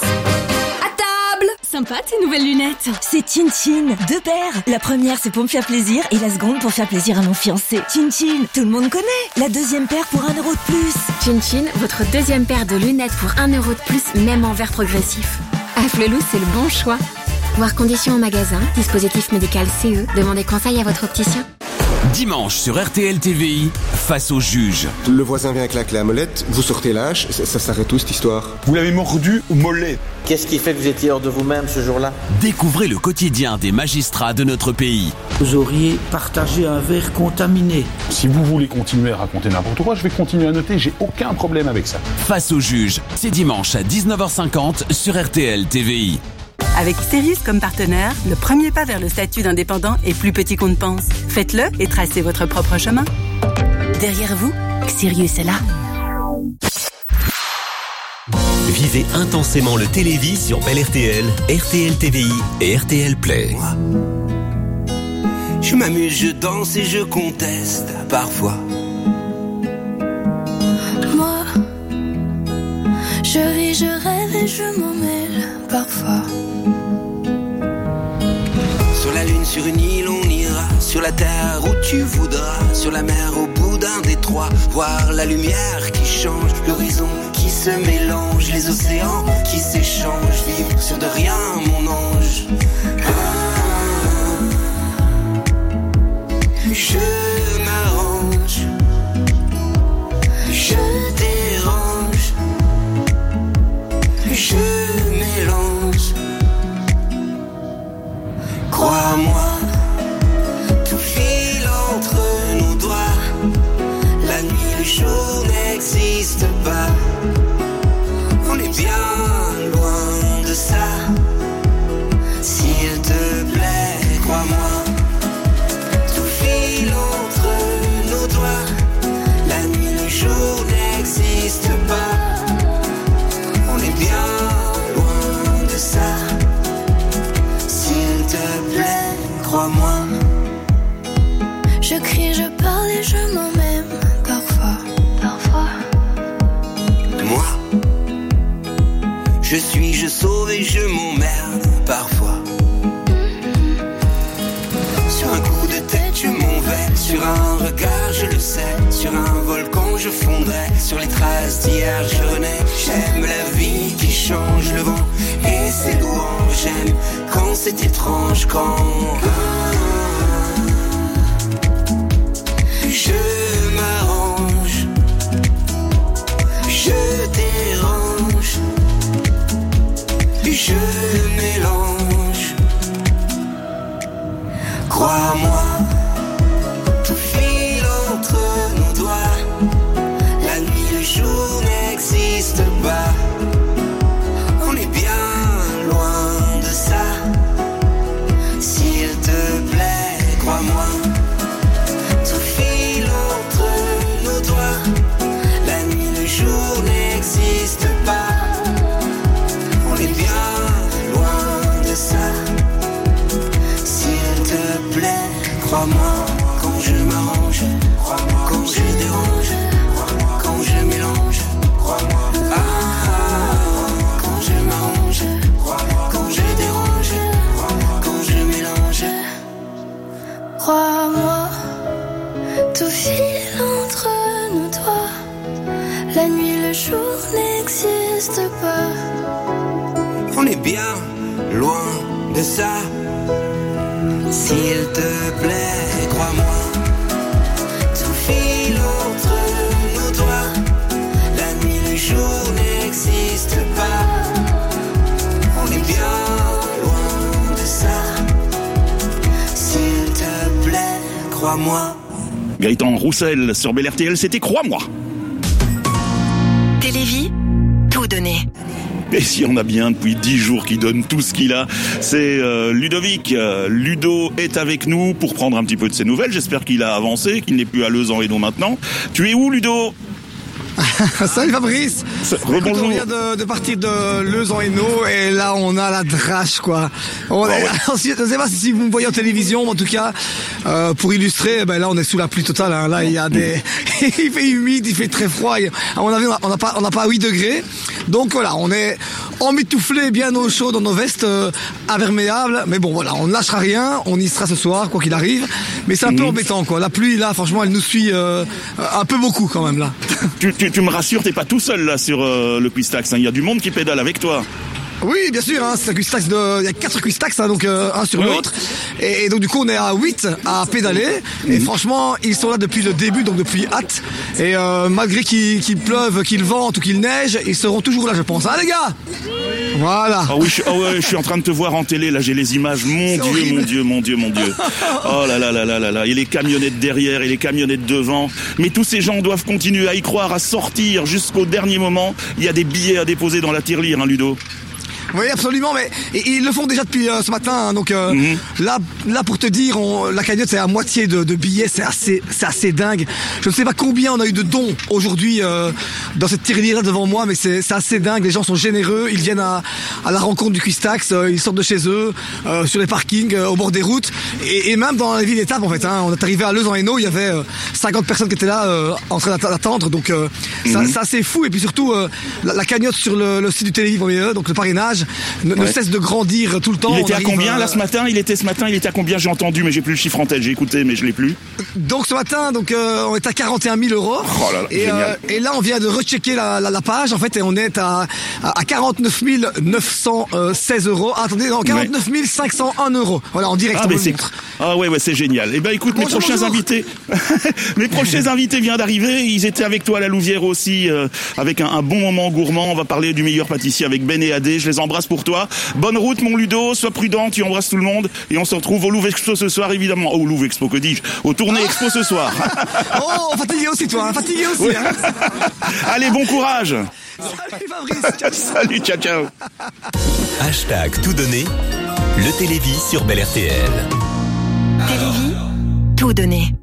Sympa tes nouvelles lunettes. C'est Chin Chin, deux paires. La première c'est pour me faire plaisir et la seconde pour faire plaisir à mon fiancé. Chin Chin, tout le monde connaît. La deuxième paire pour un euro de plus. Chin Chin, votre deuxième paire de lunettes pour un euro de plus, même en verre progressif. Afflelou, c'est le bon choix. Voir conditions au magasin, dispositif médical C E, demandez conseil à votre opticien. Dimanche sur R T L T V I, face au juge. Le voisin vient claquer la molette, vous sortez l'âche, ça, ça s'arrête où cette histoire? Vous l'avez mordu au mollet. Qu'est-ce qui fait que vous étiez hors de vous-même ce jour-là? Découvrez le quotidien des magistrats de notre pays. Vous auriez partagé un verre contaminé. Si vous voulez continuer à raconter n'importe quoi, je vais continuer à noter, j'ai aucun problème avec ça. Face au juge, c'est dimanche à dix-neuf heures cinquante sur R T L T V I. Avec Sirius comme partenaire, le premier pas vers le statut d'indépendant est plus petit qu'on ne pense. Faites-le et tracez votre propre chemin. Derrière vous, Sirius est là. Vivez intensément le télévis sur Belle R T L, R T L T V I et R T L Play. Je m'amuse, je danse et je conteste parfois. Moi, je ris, je rêve et je m'en mêle parfois. Sur la lune, sur une île, on ira. Sur la terre où tu voudras. Sur la mer, au bout d'un détroit. Voir la lumière qui change, l'horizon qui se mélange, les océans qui s'échangent. Vivre sur de rien, mon ange. Ah, je m'arrange, je dérange, je mélange. Crois-moi, tout file entre nos doigts. La nuit, le jour n'existe pas. On est bien loin de ça. S'il te plaît, crois-moi, tout file entre nos doigts. La nuit, le jour n'existe pas. On est bien loin de ça. S'il te plaît, crois-moi. Je crie, je parle et je m'en même parfois. Parfois. Moi, je suis, je sauve et je m'emmerde parfois. Sur un coup de tête, je m'en vais. Sur un regard, je le sais. Sur un volcan, je fondrai. Sur les traces d'hier, je renais. J'aime la vie qui change, le vent et ses louanges. J'aime quand c'est étrange, quand je m'arrange, je dérange, je mélange. Crois-moi, tout file entre nos doigts. La nuit, le jour n'existe pas. On est bien loin de ça. S'il te plaît, crois-moi, tout file entre nos doigts. La nuit, le jour n'existe pas. On est bien loin de ça. S'il te plaît, crois-moi, quand je m'arrange, quand je dérange, quand je mélange, ah, quand je m'arrange, quand je dérange, quand je mélange, Crois-moi, tout file entre nous deux. La nuit, le jour n'existe pas. On est bien loin de ça. S'il te plaît, crois-moi. Tout file entre nous deux. La nuit, le jour n'existe pas. On est bien loin de ça. S'il te plaît, crois-moi. Gaëtan Roussel sur Bel R T L, c'était Crois-moi. Télévis, tout donné. Et si on a bien depuis dix jours qui donne tout ce qu'il a, c'est euh, Ludovic. Euh, Ludo est avec nous pour prendre un petit peu de ses nouvelles. J'espère qu'il a avancé, qu'il n'est plus à Lezan-Hainaut maintenant. Tu es où, Ludo ? Salut Fabrice. Rebonjour. On vient de, de partir de Lezan-Hainaut et là on a la drache quoi. On est, oh, ouais. Je ne sais pas si vous me voyez en télévision, mais en tout cas euh, pour illustrer, ben là on est sous la pluie totale. Hein. Là il y a des, il fait humide, il fait très froid. À mon avis on n'a pas, on n'a pas huit degrés. Donc voilà, on est emmitouflé bien au chaud dans nos vestes euh, imperméables. Mais bon voilà, on ne lâchera rien, on y sera ce soir quoi qu'il arrive. Mais c'est un mmh. peu embêtant quoi. La pluie là, franchement, elle nous suit euh, un peu beaucoup quand même là. Tu, tu, tu me rassures, t'es pas tout seul là sur euh, le Quistax. Hein. Il y a du monde qui pédale avec toi. Oui, bien sûr, hein, c'est un Quistax de, il y a quatre Quistax, hein, donc euh, un sur oui, l'autre. Oui. Et, et donc du coup, on est à huit à pédaler. Mmh. Et franchement, ils sont là depuis le début, donc depuis hâte. Et euh, malgré qu'il, qu'il pleuve, qu'il vente ou qu'il neige, ils seront toujours là, je pense. Hein, les gars ? Voilà. Ah oui, je, oh ouais, je suis en train de te voir en télé. Là, j'ai les images. Mon c'est Dieu, horrible. mon Dieu, mon Dieu, mon Dieu. Oh là là là là là là. Et les camionnettes derrière et les camionnettes devant. Mais tous ces gens doivent continuer à y croire, à sortir jusqu'au dernier moment. Il y a des billets à déposer dans la tirelire, hein, Ludo. Oui, absolument, mais ils le font déjà depuis euh, ce matin. Hein, donc euh, mmh. là, là pour te dire, on, la cagnotte c'est à moitié de, de billets, c'est assez, c'est assez dingue. Je ne sais pas combien on a eu de dons aujourd'hui euh, dans cette tirelire là devant moi, mais c'est, c'est assez dingue. Les gens sont généreux, ils viennent à, à la rencontre du Quistax, euh, ils sortent de chez eux, euh, sur les parkings, euh, au bord des routes, et, et même dans les villes d'étape en fait. Hein, on est arrivé à Lezan-Hainaut, il y avait euh, cinquante personnes qui étaient là euh, en train d'attendre, donc euh, mmh. ça, c'est assez fou. Et puis surtout, euh, la, la cagnotte sur le, le site du Télévis, donc le parrainage. Ne, ouais. ne cesse de grandir tout le temps. Il était à combien là ce matin ? Il était ce matin, il était à combien ? J'ai entendu, mais j'ai plus le chiffre en tête. J'ai écouté, mais je l'ai plus. Donc ce matin, donc euh, on est à quarante et un mille euros. Oh là là, et, génial. Euh, et là, on vient de rechecker la, la, la page en fait, et on est à, à quarante-neuf mille neuf cent seize euros. Ah, attendez, non, quarante-neuf mille cinq cent un euros. Voilà, en direct. Ah, mais c'est... ah ouais, ouais, c'est génial. Eh ben, écoute, bonjour, mes prochains bonjour. invités, mes prochains invités viennent d'arriver. Ils étaient avec toi à la Louvière aussi, euh, avec un, un bon moment gourmand. On va parler du meilleur pâtissier avec Ben et Adé. Je les embrasse pour toi. Bonne route, mon Ludo, sois prudent, tu embrasses tout le monde et on se retrouve au Louvre Expo ce soir évidemment. Oh, au Louvre Expo, que dis-je ? Au Tournée Expo ce soir. Oh, fatigué aussi toi, hein, fatigué aussi. Oui. Hein. Allez, bon courage. Salut Fabrice. Ciao. Salut, ciao, ciao. Hashtag tout donné, le Télévis sur Bel R T L. Télévis, tout donné.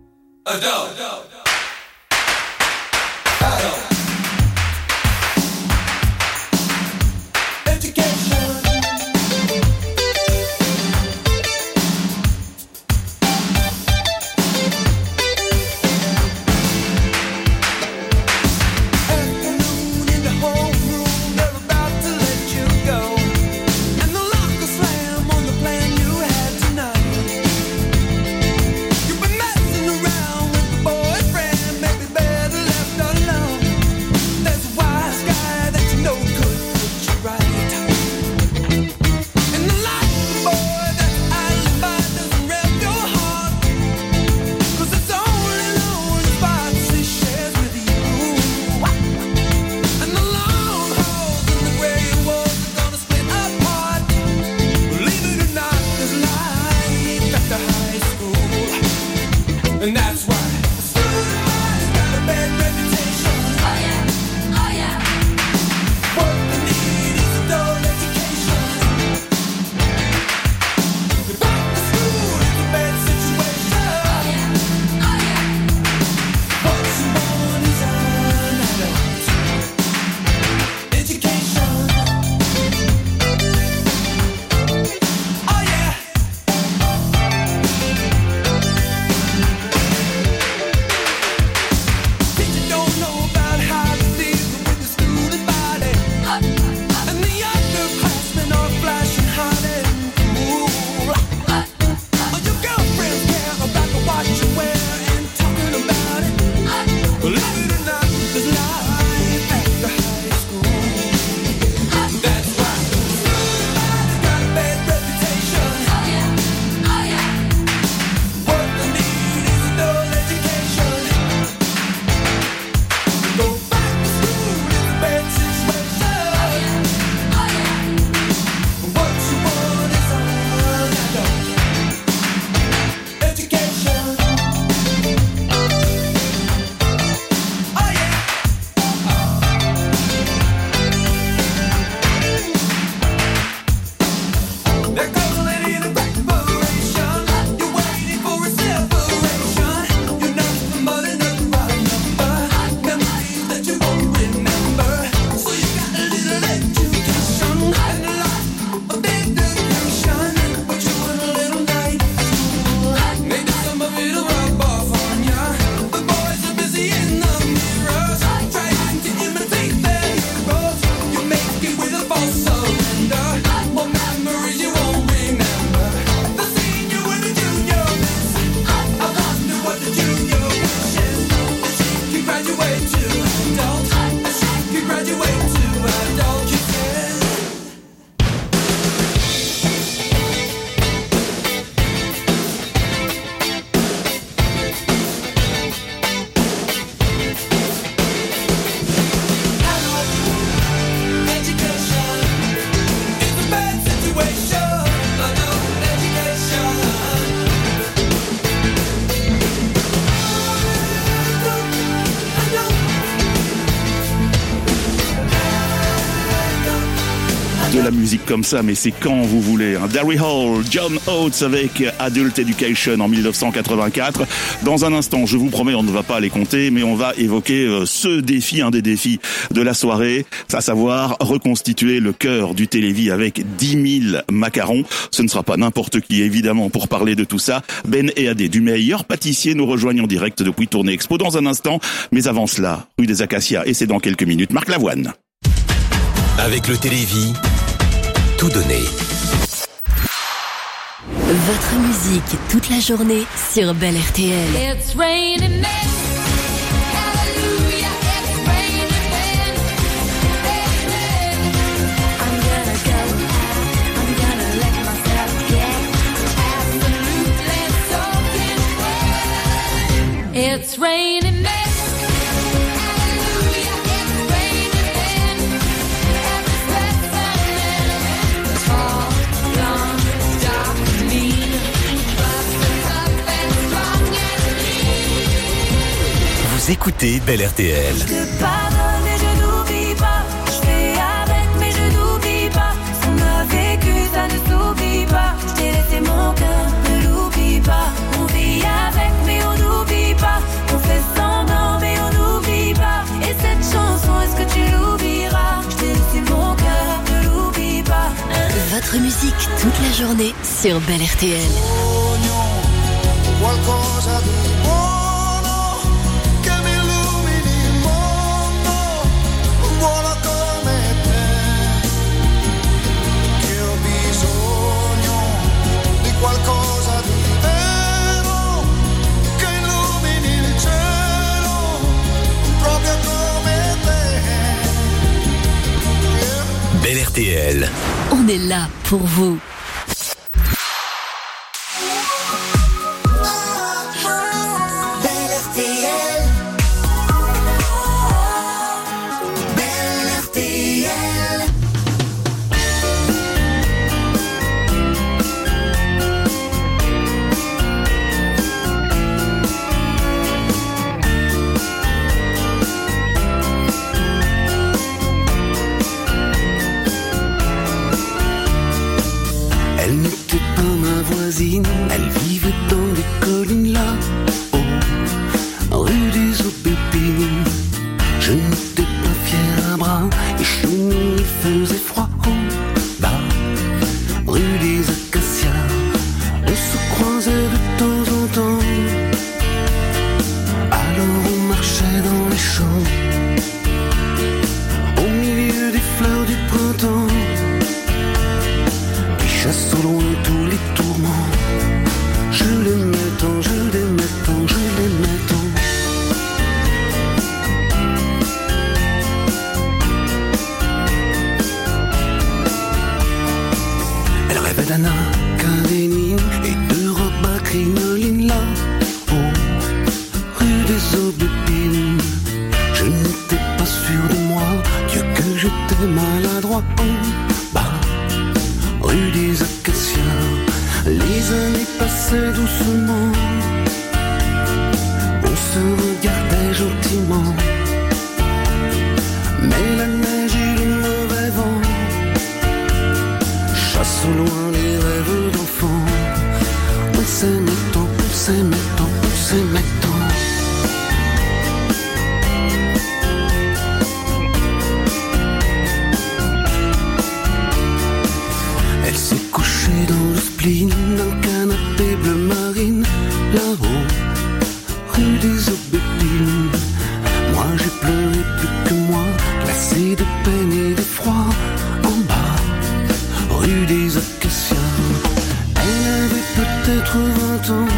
de la musique comme ça, mais c'est quand vous voulez. Hein. Darry Hall, John Oates avec Adult Education en dix-neuf cent quatre-vingt-quatre. Dans un instant, je vous promets, on ne va pas les compter, mais on va évoquer euh, ce défi, un des défis de la soirée, à savoir reconstituer le cœur du Télévis avec dix mille macarons. Ce ne sera pas n'importe qui, évidemment, pour parler de tout ça. Ben et Adé, du meilleur pâtissier, nous rejoignent en direct depuis Tournée Expo dans un instant. Mais avant cela, rue des Acacias, et c'est dans quelques minutes, Marc Lavoine. Avec le Télévis, tout donné. Votre musique toute la journée sur Belle R T L. It's raining men. Hallelujah, it's raining men. I'm gonna go out, I'm gonna let myself get absolutely soaking wet. It's raining men. Vous écoutez Belle R T L. Je te pardonne et je n'oublie pas. Je fais avec mais je n'oublie pas. Ce qu'on a vécu ça ne s'oublie pas. Je t'ai laissé mon cœur, ne l'oublie pas. On vit avec mais on n'oublie pas. On fait semblant mais on n'oublie pas. Et cette chanson, est-ce que tu l'oublieras? Je t'ai laissé mon cœur, ne l'oublie pas. Votre musique toute la journée sur Belle R T L. Qualcosa di buono che mi illumini il mondo, un buono come te, che ho bisogno di qualcosa di vero, che illumini il cielo, proprio come te. Yeah. Belle R T L. On est là pour vous. Elle vivait dans les collines là-haut, rue des Aubépines. Je n'étais pas fier à bras et chez nous il faisait froid en bas, rue des Acacias. On se croisait de temps en temps, alors on marchait dans les champs, au milieu des fleurs du printemps, qui chassent au loin tous les tourments. Je l'aimais tant, je l'aimais tant, je l'aimais tant. Elle rêvait d'Anna Karenine et de robes à crinoline là-haut, rue des Aubépines. Je n'étais pas sûr de moi, Dieu que j'étais maladroit en bas, rue des Acacias. Les années passaient doucement, on se regardait gentiment, mais la neige et le mauvais vent chassent au loin les rêves d'enfants. On s'aimait tant, on s'aimait tant, on s'aimait tant. Elle s'est couchée dans le spleen d'un canapé bleu marine, là-haut, rue des Aubépines. Moi j'ai pleuré plus que moi, glacé de peine et d'effroi, en bas, rue des Acacias. Elle avait peut-être vingt ans,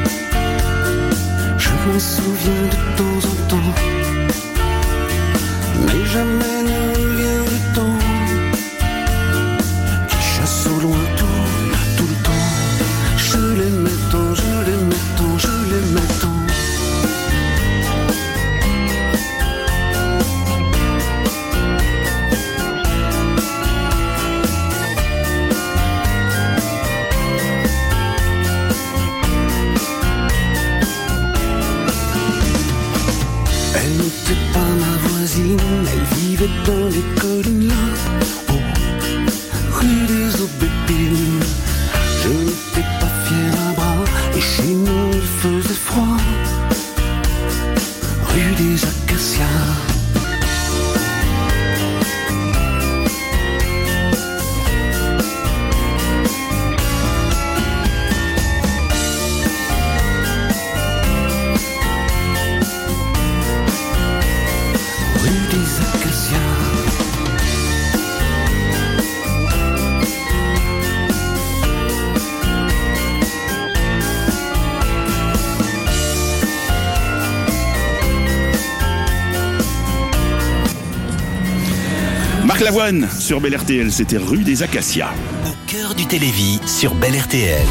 je m'en souviens de temps en temps, mais jamais ne revient le temps qui chasse au loin tout. Je l'aimais tant, je l'aimais tant, je l'aimais tant. Elle n'était pas ma voisine, elle vivait dans les collines là-haut, rue des Aubépines. Je n'étais pas fier d'un bras, et chez nous il faisait froid. Rue des Acacias. Marc Lavoine sur Bel R T L, c'était rue des Acacias. Au cœur du Télévis sur Bel R T L.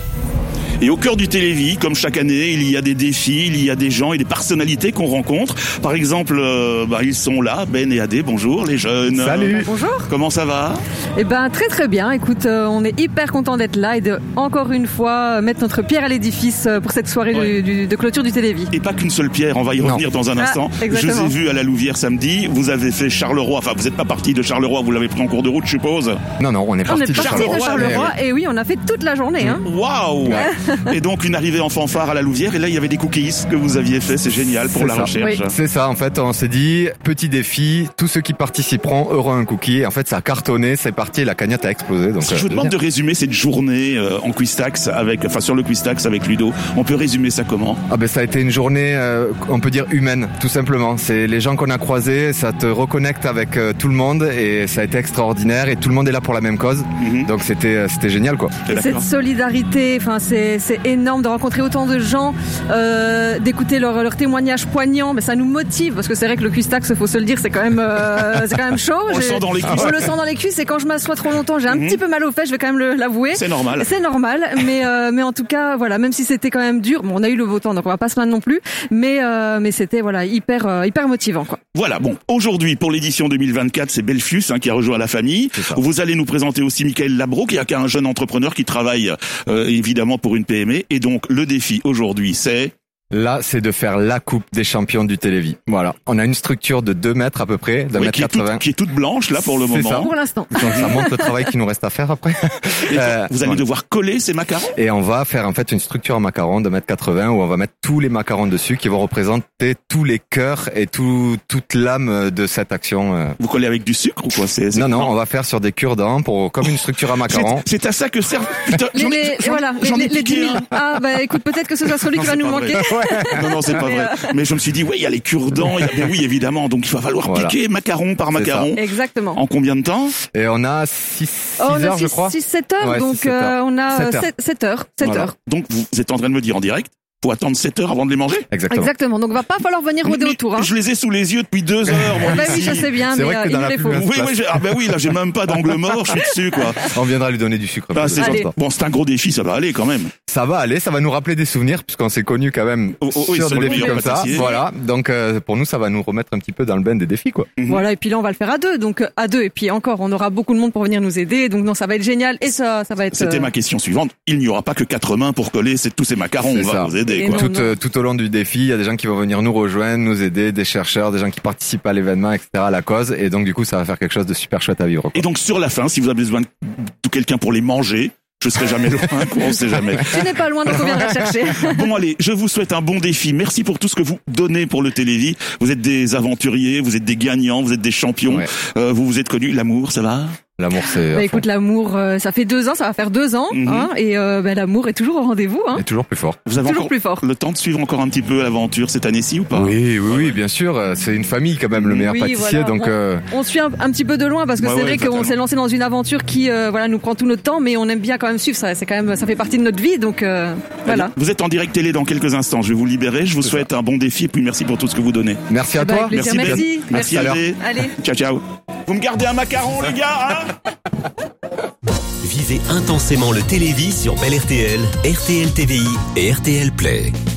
Et au cœur du Télévis, comme chaque année, il y a des défis, il y a des gens et des personnalités qu'on rencontre. Par exemple, euh, bah, ils sont là, Ben et Adé, bonjour les jeunes. Salut. Bonjour. Comment ça va? Eh ben très très bien, écoute, euh, on est hyper content d'être là et de, encore une fois, mettre notre pierre à l'édifice pour cette soirée Ouais. du, du, de clôture du Télévis. Et pas qu'une seule pierre, on va y revenir dans un Ah, instant. Je exactement. vous ai vu à la Louvière samedi, vous avez fait Charleroi, enfin vous n'êtes pas parti de Charleroi, vous l'avez pris en cours de route je suppose. Non, non, on est On parti est de parti Charleroi. de Charleroi et oui, on a fait toute la journée. Hein. Waouh. Et donc une arrivée en fanfare à la Louvière et là il y avait des cookies que vous aviez fait, c'est génial pour C'est la ça. recherche. C'est ça, en fait, on s'est dit, petit défi, tous ceux qui participeront auront un cookie. Et en fait, ça a cartonné, c'est parti, la cagnotte a explosé. Donc, Si euh, je vous demande de résumer cette journée euh, en Quistax avec, enfin sur le Quistax avec Ludo, on peut résumer ça comment? Ah ben ça a été une journée, euh, on peut dire humaine, tout simplement. C'est les gens qu'on a croisés, ça te reconnecte avec euh, tout le monde et ça a été extraordinaire et tout le monde est là pour la même cause. Mm-hmm. Donc c'était euh, c'était génial quoi. Et cette solidarité, enfin c'est c'est énorme de rencontrer autant de gens, euh, d'écouter leurs leur témoignages poignants, mais ça nous motive parce que c'est vrai que le Quistax, faut se le dire, c'est quand même euh, c'est quand même chaud. On le J'ai- sent dans les cuisses. On le sent dans les cuisses et quand je m'assois trop longtemps, j'ai un Mhm. petit peu mal aux fesses, je vais quand même le- l'avouer. C'est normal. C'est normal, mais euh, mais en tout cas voilà, même si c'était quand même dur, bon on a eu le beau temps donc on va pas se plaindre non plus, mais euh, mais c'était voilà hyper euh, hyper motivant quoi. Voilà, bon, aujourd'hui, pour l'édition deux mille vingt-quatre, c'est Belfius hein, qui a rejoint la famille. Vous allez nous présenter aussi Michael Labro, qui est un jeune entrepreneur qui travaille euh, évidemment pour une P M E. Et donc, le défi aujourd'hui, c'est... Là, c'est de faire la coupe des champions du Télévis. Voilà. On a une structure de deux mètres à peu près, d'un Oui, mètre qui est toute- quatre-vingts. qui est toute blanche, là, pour le C'est moment. ça. Pour l'instant. Donc, ça montre le travail qu'il nous reste à faire après. Et Euh, vous allez voilà. devoir coller ces macarons. Et on va faire en fait une structure en macarons de un mètre quatre-vingts où on va mettre tous les macarons dessus qui vont représenter tous les cœurs et tout, toute l'âme de cette action. euh. Vous collez avec du sucre ou quoi? c'est, c'est- Non, non, on va faire sur des cure-dents pour, comme une structure à macarons. C'est, c'est à ça que servent... Putain, Les, j'en ai- les- j'en- voilà, les, j'en ai les, les piqué dix mille. un. Ah bah écoute, peut-être que ce soit celui Non, qui va c'est nous pas manquer. vrai. Non, non, c'est pas Mais, vrai. euh, Mais je me suis dit, oui, il y a les cure-dents. il y a- ben oui, évidemment. Donc, il va falloir Voilà. piquer macaron par C'est macaron. Exactement. En combien de temps? Et on a six Oh, on a heures, je six- crois. six sept heures, Ouais, donc six, sept euh, heures. on a Sept heures. sept heures. sept Voilà. heures. Donc, vous êtes en train de me dire en direct, faut attendre sept heures avant de les manger? Exactement. Donc va pas falloir venir rôder Mais autour. Hein. Je les ai sous les yeux depuis deux heures, moi, Ah bah oui, ici. je sais bien, C'est mais vrai que euh, dans il nous la les pub, faut. là, Oui, oui, j'ai- ah ben oui, là, j'ai même pas d'angle mort, je suis dessus, quoi. On viendra lui donner du sucre. Ah, c'est Allez. gentil. Bon, c'est un gros défi, ça va aller quand même. Ça va aller, ça va nous rappeler des souvenirs puisqu'on s'est connus quand même Oh, oh, oui, sur sur des le défis meilleur comme ça. pâtissier. Voilà, donc euh, pour nous ça va nous remettre un petit peu dans le bain des défis quoi. Voilà, et puis là on va le faire à deux, donc euh, à deux, et puis encore, on aura beaucoup de monde pour venir nous aider, donc non, ça va être génial, et ça, ça va être. C'était euh, ma question suivante. Il n'y aura pas que quatre mains pour coller ces- tous ces macarons. C'est On va ça. vous aider, Et quoi. non, Tout, euh, tout au long du défi, il y a des gens qui vont venir nous rejoindre, nous aider, des chercheurs, des gens qui participent à l'événement, et cetera, à la cause, et donc du coup ça va faire quelque chose de super chouette à vivre. quoi. Et donc, sur la fin, si vous avez besoin de quelqu'un pour les manger, je serai jamais loin, quoi, on sait jamais. Tu n'es pas loin, donc on viendra chercher. Bon, allez, je vous souhaite un bon défi. Merci pour tout ce que vous donnez pour le Télévis. Vous êtes des aventuriers, vous êtes des gagnants, vous êtes des champions. Ouais. Euh, vous vous êtes connus. L'amour, ça va? L'amour c'est à Bah fond. écoute, l'amour, euh, ça fait deux ans, ça va faire deux ans, Mhm. hein, et euh, bah, l'amour est toujours au rendez-vous. Hein. Et toujours plus fort. Vous avez Toujours encore plus fort. le temps de suivre encore un petit peu l'aventure cette année-ci ou pas? Oui, oui, oui, bien sûr. euh, C'est une famille quand même, le meilleur Oui, pâtissier, voilà, donc. on, euh, on suit un, un petit peu de loin parce que Ouais, c'est ouais, vrai qu'on totalement. s'est lancé dans une aventure qui, euh, voilà, nous prend tout notre temps, mais on aime bien quand même suivre. Ça, c'est quand même, ça fait partie de notre vie, donc euh, voilà. Vous êtes en direct télé dans quelques instants. Je vais vous libérer. Je vous souhaite un bon défi et puis merci pour tout ce que vous donnez. Merci à Eh ben, toi. avec plaisir, Ben. merci. Merci, Merci. Adé. Allez. Ciao, ciao. Vous me gardez un macaron, les gars, hein? Vivez intensément le Télévis sur Bel R T L, R T L T V I et R T L Play.